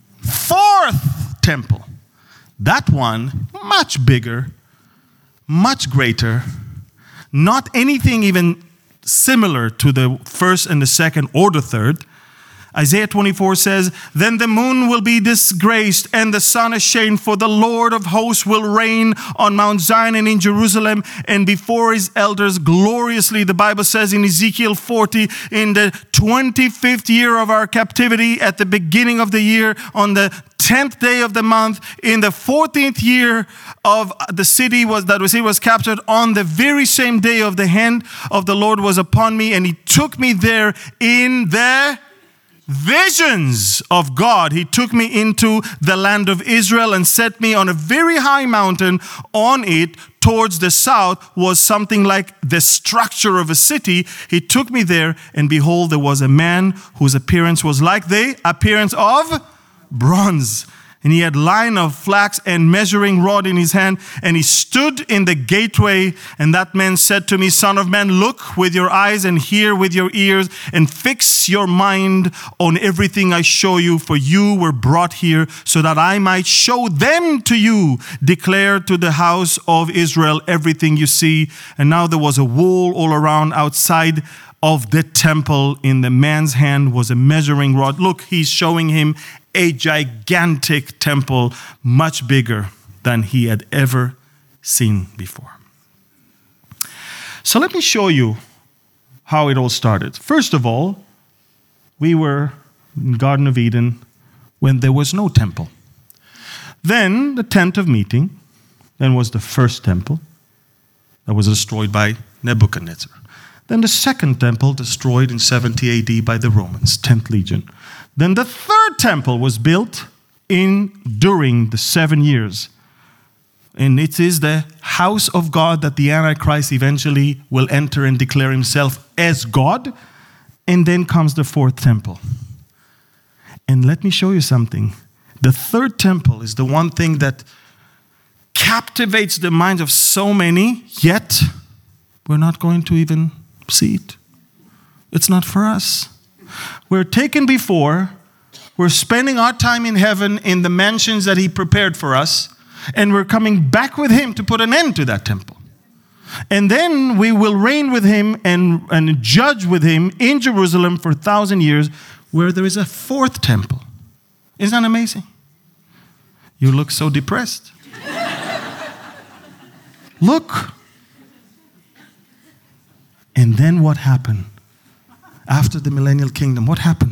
Fourth temple. That one, much bigger, much greater, not anything even similar to the first and the second or the third. Isaiah twenty-four says, then the moon will be disgraced and the sun ashamed, for the Lord of hosts will reign on Mount Zion and in Jerusalem and before his elders gloriously. The Bible says in Ezekiel forty, in the twenty-fifth year of our captivity, at the beginning of the year, on the tenth day of the month, in the fourteenth year of the city was that the city was captured, on the very same day of the hand of the Lord was upon me, and he took me there in the visions of God. He took me into the land of Israel and set me on a very high mountain. On it, towards the south, was something like the structure of a city. He took me there, and behold, there was a man whose appearance was like the appearance of bronze. And he had line of flax and measuring rod in his hand, and he stood in the gateway. And that man said to me, Son of man, look with your eyes and hear with your ears, and fix your mind on everything I show you, for you were brought here so that I might show them to you. Declare to the house of Israel everything you see. And now there was a wall all around outside of the temple. In the man's hand was a measuring rod. Look, he's showing him a gigantic temple, much bigger than he had ever seen before. So let me show you how it all started. First of all, we were in Garden of Eden when there was no temple. Then the tent of meeting, then was the first temple that was destroyed by Nebuchadnezzar. Then the second temple destroyed in seventy A D by the Romans, tenth Legion. Then the third temple was built in during the seven years. And it is the house of God that the Antichrist eventually will enter and declare himself as God. And then comes the fourth temple. And let me show you something. The third temple is the one thing that captivates the minds of so many, yet we're not going to even see it. It's not for us. We're taken before. We're spending our time in heaven in the mansions that he prepared for us. And we're coming back with him to put an end to that temple. And then we will reign with him and, and judge with him in Jerusalem for a thousand years, where there is a fourth temple. Isn't that amazing? You look so depressed. Look. And then what happened? After the millennial kingdom, what happened?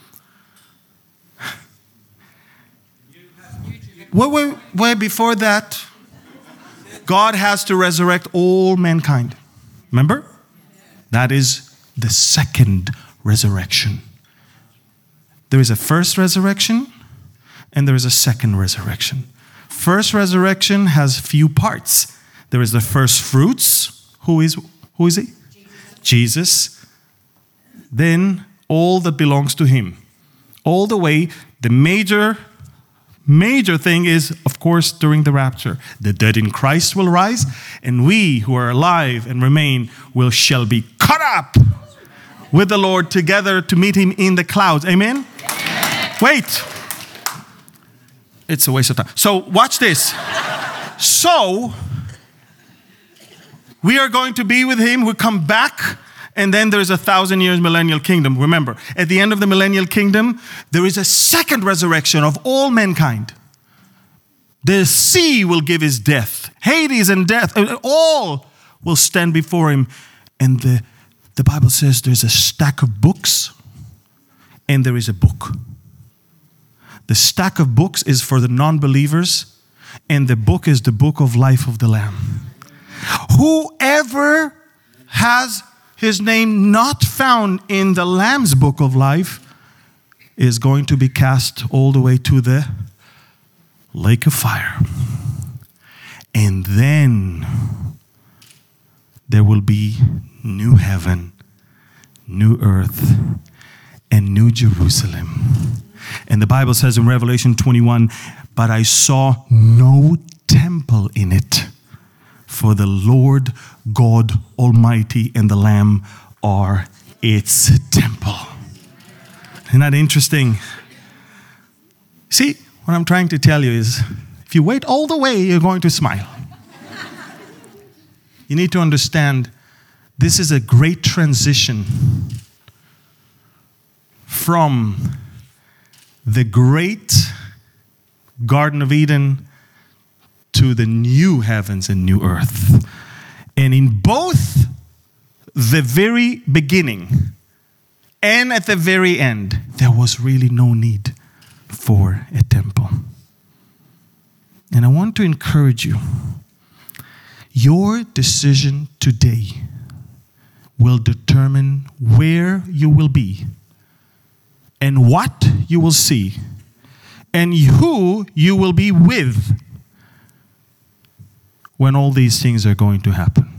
Where, where, where before that, God has to resurrect all mankind. Remember? That is the second resurrection. There is a first resurrection and there is a second resurrection. First resurrection has few parts. There is the first fruits. Who is, who is he? Jesus. Jesus. Then all that belongs to him. All the way, the major, major thing is, of course, during the rapture. The dead in Christ will rise, and we who are alive and remain will shall be caught up with the Lord together to meet him in the clouds. Amen? Amen. Wait. It's a waste of time. So watch this. So, we are going to be with him. We come back. And then there's a thousand years millennial kingdom. Remember, at the end of the millennial kingdom, there is a second resurrection of all mankind. The sea will give his death. Hades and death, all will stand before him. And the, the Bible says there's a stack of books and there is a book. The stack of books is for the non-believers, and the book is the book of life of the Lamb. Whoever has his name not found in the Lamb's book of life is going to be cast all the way to the lake of fire. And then there will be new heaven, new earth, and new Jerusalem. And the Bible says in Revelation twenty-one, but I saw no temple in it, for the Lord God Almighty and the Lamb are its temple. Isn't that interesting? See, what I'm trying to tell you is, if you wait all the way, you're going to smile. You need to understand, this is a great transition from the great Garden of Eden to the new heavens and new earth. And in both the very beginning and at the very end, there was really no need for a temple. And I want to encourage you. Your decision today will determine where you will be and what you will see and who you will be with when all these things are going to happen.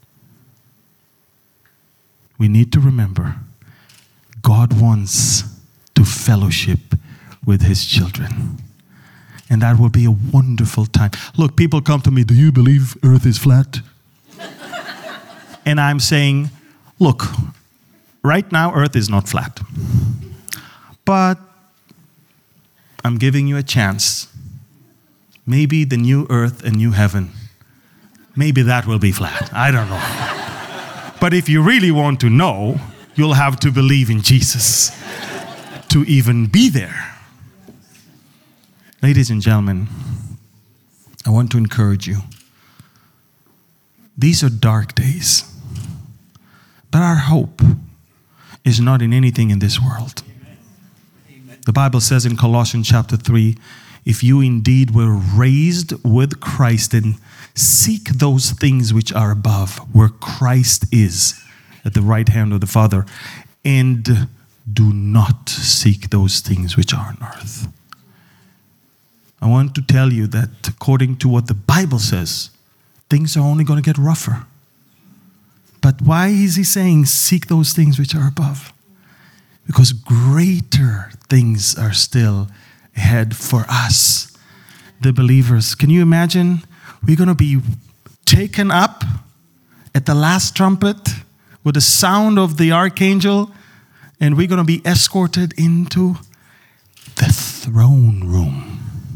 We need to remember, God wants to fellowship with his children. And that will be a wonderful time. Look, people come to me, do you believe earth is flat? And I'm saying, look, right now earth is not flat. But I'm giving you a chance. Maybe the new earth and new heaven, maybe that will be flat. I don't know. But if you really want to know, you'll have to believe in Jesus to even be there. Ladies and gentlemen, I want to encourage you. These are dark days. But our hope is not in anything in this world. The Bible says in Colossians chapter three, if you indeed were raised with Christ, then seek those things which are above, where Christ is, at the right hand of the Father, and do not seek those things which are on earth. I want to tell you that according to what the Bible says, things are only going to get rougher. But why is he saying seek those things which are above? Because greater things are still ahead for us, the believers. Can you imagine? We're going to be taken up at the last trumpet with the sound of the archangel, and we're going to be escorted into the throne room.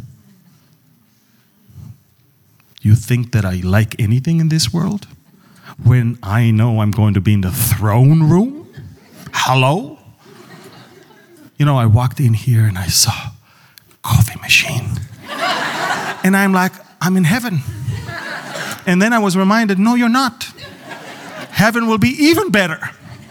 You think that I like anything in this world when I know I'm going to be in the throne room? Hello? You know, I walked in here and I saw a coffee machine. And I'm like, I'm in heaven. And then I was reminded, no, you're not. Heaven will be even better.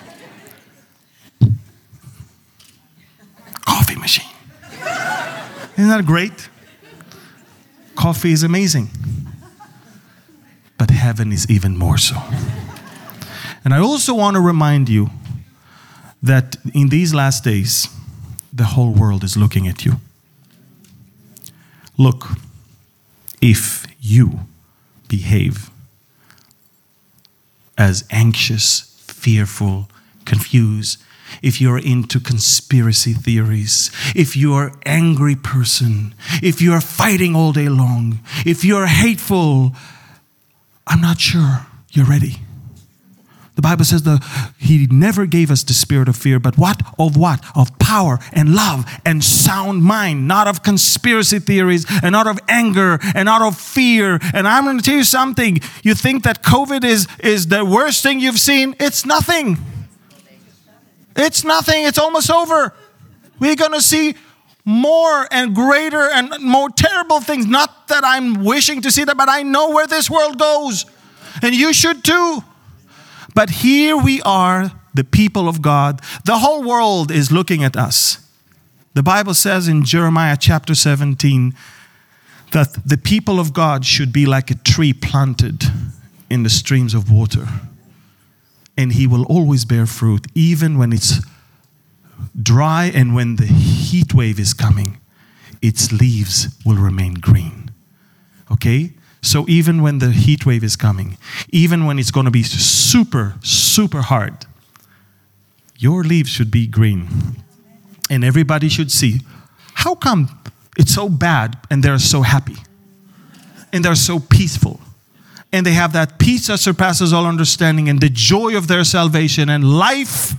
Coffee machine. Isn't that great? Coffee is amazing. But heaven is even more so. And I also want to remind you that in these last days, the whole world is looking at you. Look, if you behave as anxious, fearful, confused, if you're into conspiracy theories, if you're an angry person, if you're fighting all day long, if you're hateful, I'm not sure you're ready. The Bible says that He never gave us the spirit of fear, but what? Of what? Of power and love and sound mind, not of conspiracy theories and not of anger and not of fear. And I'm going to tell you something. You think that COVID is, is the worst thing you've seen? It's nothing. It's nothing. It's almost over. We're going to see more and greater and more terrible things. Not that I'm wishing to see that, but I know where this world goes. And you should too. But here we are, the people of God. The whole world is looking at us. The Bible says in Jeremiah chapter seventeen that the people of God should be like a tree planted in the streams of water. And he will always bear fruit, even when it's dry and when the heat wave is coming. Its leaves will remain green. Okay? So even when the heat wave is coming, even when it's going to be super, super hard, your leaves should be green. And everybody should see, how come it's so bad and they're so happy? And they're so peaceful. And they have that peace that surpasses all understanding and the joy of their salvation and life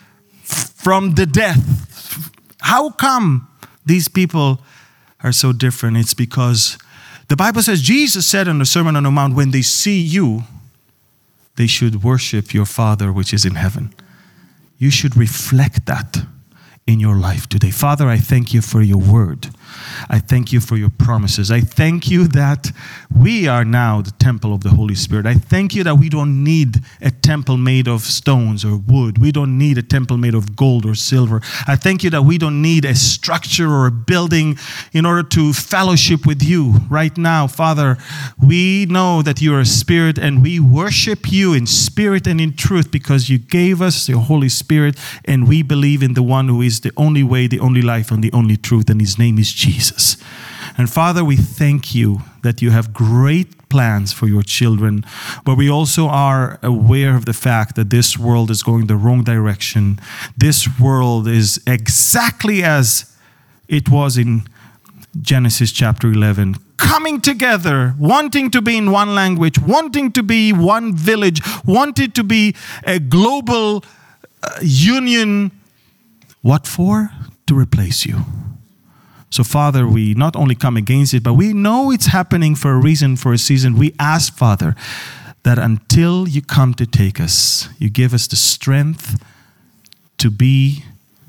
from the death. How come these people are so different? It's because the Bible says, Jesus said in the Sermon on the Mount, when they see you, they should worship your Father which is in heaven. You should reflect that in your life today. Father, I thank you for your word. I thank you for your promises. I thank you that we are now the temple of the Holy Spirit. I thank you that we don't need a temple made of stones or wood. We don't need a temple made of gold or silver. I thank you that we don't need a structure or a building in order to fellowship with you. Right now, Father, we know that you are a spirit and we worship you in spirit and in truth because you gave us your Holy Spirit and we believe in the one who is the only way, the only life, and the only truth, and his name is Jesus. And Father, we thank you that you have great plans for your children, but we also are aware of the fact that this world is going the wrong direction. This world is exactly as it was in Genesis chapter eleven, coming together, wanting to be in one language, wanting to be one village, wanting to be a global uh, union. What for? To replace you. So Father, we not only come against it, but we know it's happening for a reason, for a season. We ask, Father, that until you come to take us, you give us the strength to be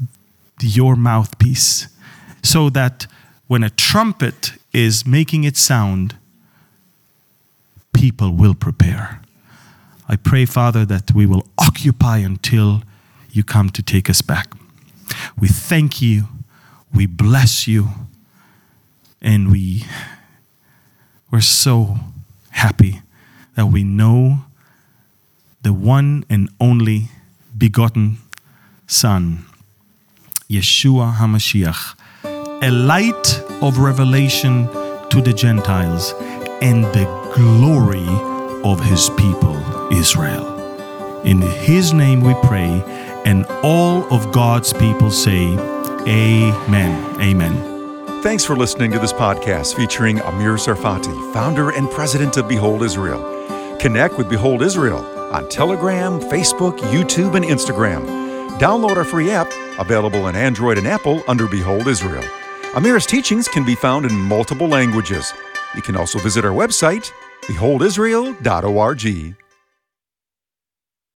your mouthpiece, so that when a trumpet is making its sound, people will prepare. I pray, Father, that we will occupy until you come to take us back. We thank you, we bless you, and we, we're so happy that we know the one and only begotten Son, Yeshua HaMashiach, a light of revelation to the Gentiles and the glory of his people, Israel. In his name we pray. And all of God's people say, amen. Amen. Thanks for listening to this podcast featuring Amir Tsarfati, founder and president of Behold Israel. Connect with Behold Israel on Telegram, Facebook, YouTube, and Instagram. Download our free app, available on Android and Apple under Behold Israel. Amir's teachings can be found in multiple languages. You can also visit our website, behold israel dot org.